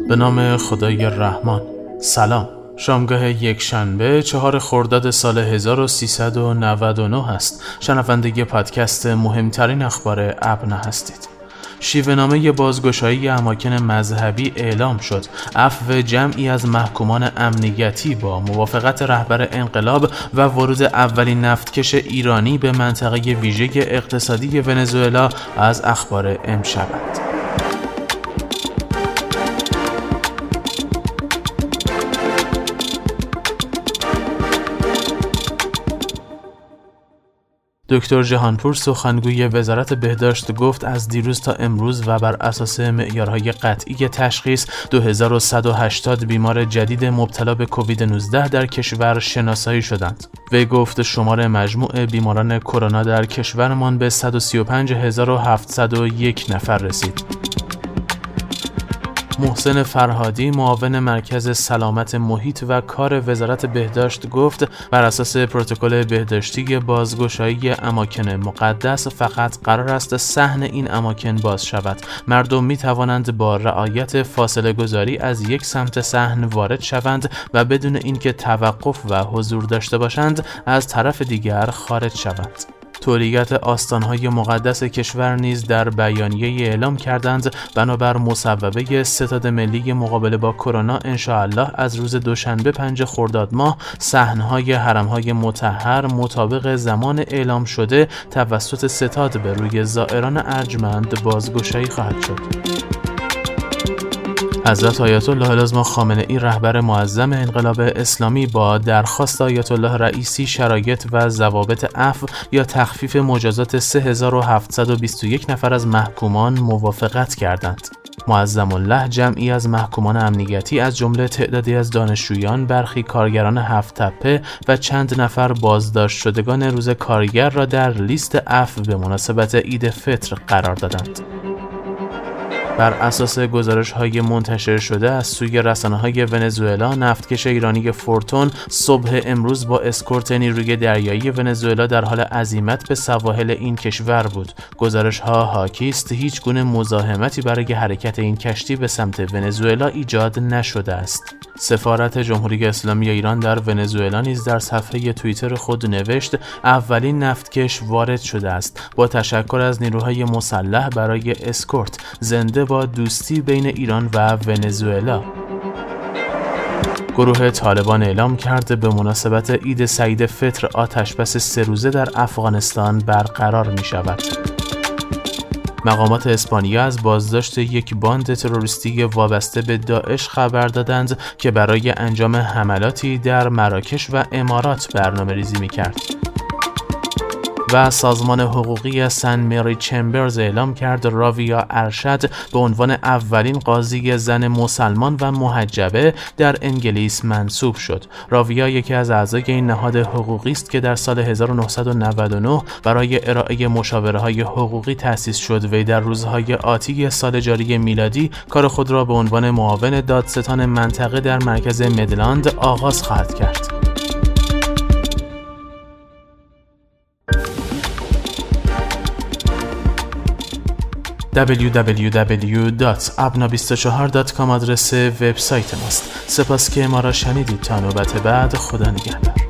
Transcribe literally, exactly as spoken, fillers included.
به نام خدای رحمان. سلام. شامگاه یک شنبه چهار خرداد سال هزار و سیصد و نود و نه است. شنونده پادکست مهمترین اخبار ابنا هستید. شیوه‌نامه بازگشایی اماکن مذهبی اعلام شد. عفو جمعی از محکومان امنیتی با موافقت رهبر انقلاب و ورود اولین نفتکش ایرانی به منطقه ویژه اقتصادی ونزوئلا از اخبار امشبند. دکتر جهانپور سخنگوی وزارت بهداشت گفت از دیروز تا امروز و بر اساس معیارهای قطعی تشخیص دو هزار و صد و هشتاد بیمار جدید مبتلا به کووید نوزده در کشور شناسایی شدند. وی گفت شمار مجموع بیماران کرونا در کشورمان به صد و سی و پنج هزار و هفتصد و یک نفر رسید. محسن فرهادی معاون مرکز سلامت محیط و کار وزارت بهداشت گفت بر اساس پروتکل بهداشتی بازگشایی اماکن مقدس فقط قرار است صحن این اماکن باز شود. مردم می توانند با رعایت فاصله گذاری از یک سمت صحن وارد شوند و بدون اینکه توقف و حضور داشته باشند از طرف دیگر خارج شوند. تولیت آستانهای مقدس کشور نیز در بیانیه اعلام کردند بنابر مصوبه ستاد ملی مقابله با کرونا انشاءالله از روز دوشنبه پنج خرداد ماه صحنهای حرمهای مطهر مطابق زمان اعلام شده توسط ستاد به روی زائران ارجمند بازگشایی خواهد شد. حضرت آیت الله العظمی خامنه‌ای رهبر معظم انقلاب اسلامی با درخواست آیت الله رئیسی شرایط و ضوابط عفو یا تخفیف مجازات سه هزار و هفتصد و بیست و یک نفر از محکومان موافقت کردند. معظم الله جمعی از محکومان امنیتی از جمله تعدادی از دانشجویان، برخی کارگران هفت تپه و چند نفر بازداشت شدگان روز کارگر را در لیست عفو به مناسبت عید فطر قرار دادند. بر اساس گزارش‌های منتشر شده از سوی رسانه‌های ونزوئلا، نفتکش ایرانی فورتون صبح امروز با اسکورت نیروی دریایی ونزوئلا در حال عزیمت به سواحل این کشور بود. گزارش‌ها حاکی است هیچ گونه مزاحمتی برای حرکت این کشتی به سمت ونزوئلا ایجاد نشده است. سفارت جمهوری اسلامی ایران در ونزوئلا نیز در صفحه توییتر خود نوشت اولین نفتکش وارد شده است. با تشکر از نیروهای مسلح برای اسکورت. زنده با دوستی بین ایران و ونزوئلا. گروه طالبان اعلام کرده به مناسبت عید سعید فطر آتشبس سه روزه در افغانستان برقرار می شود. مقامات اسپانیا از بازداشت یک باند تروریستی وابسته به داعش خبر دادند که برای انجام حملاتی در مراکش و امارات برنامه ریزی می کرد. و سازمان حقوقی سن مری چمبرز اعلام کرد راویا ارشد به عنوان اولین قاضی زن مسلمان و محجبه در انگلیس منصوب شد. راویا یکی از اعضای این نهاد حقوقی است که در سال هزار و نهصد و نود و نه برای ارائه مشاوره‌های حقوقی تأسیس شد و در روزهای آتی سال جاری میلادی کار خود را به عنوان معاون دادستان منطقه در مرکز میدلند آغاز خواهد کرد. دبلیو دبلیو دبلیو دات ابنا بیست و چهار دات کام آدرس وبسایت ماست. سپاس که ما را شنیدید. تا نوبت بعد، خدا نگهدار.